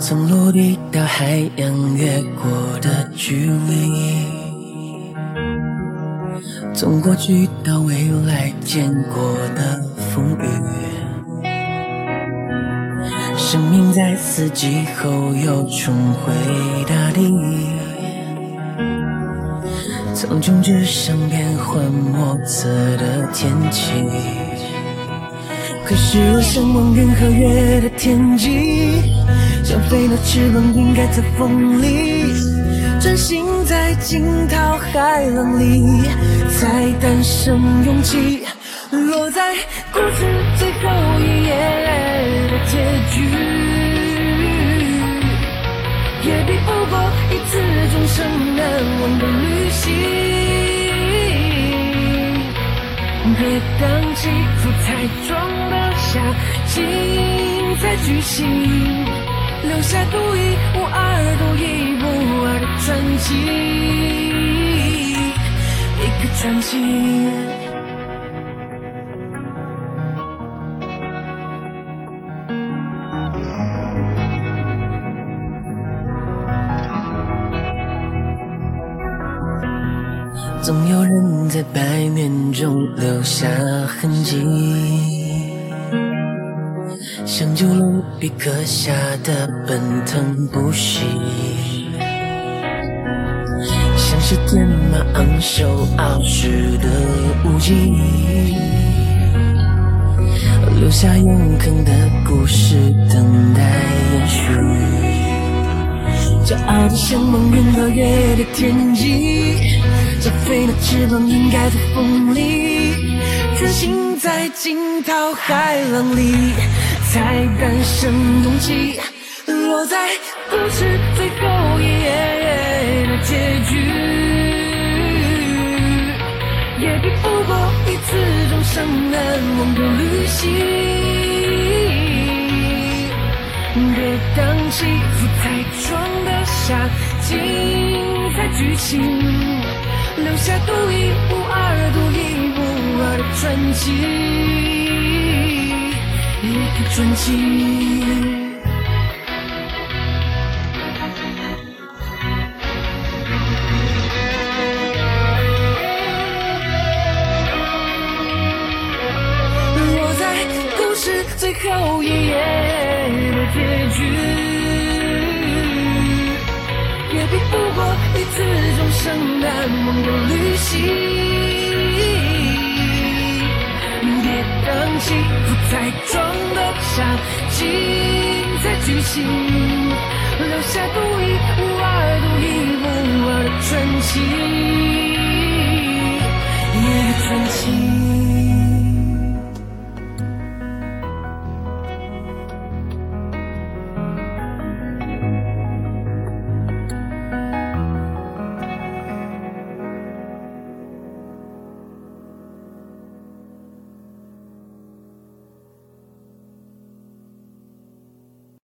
从陆地到海洋越过的距离，从过去到未来见过的风雨，生命在四季后又重回大地，苍穹之上变幻莫测的天气。可是我向往云和月的天际，想飞的翅膀应该在风里，专心在惊涛骇浪里，才诞生勇气。落在故事最后一页的结局，也比不过一次终生难忘的旅行。别当起伏才装得下精彩剧情，留下独一无二、独一无二的传奇，一个传奇。总有人在百年中留下痕迹，像九龙笔刻下的奔腾不息，像是天马昂首傲视的无极，留下永恒的故事等待延续。骄傲地向往云和月的天际，想飞的翅膀应该在风里，专心在惊涛骇浪里，才诞生勇气。落在故事最后一页的结局，也比不过一次终生难忘的旅行。别当起伏才装得下精彩剧情，留下独一无二、独一无二的传奇，一个传奇。落在故事最后一页的结局，也比不过一次终生难忘的旅行。别当起伏才装得下精彩剧情，留下独一无二、独一无二的传奇。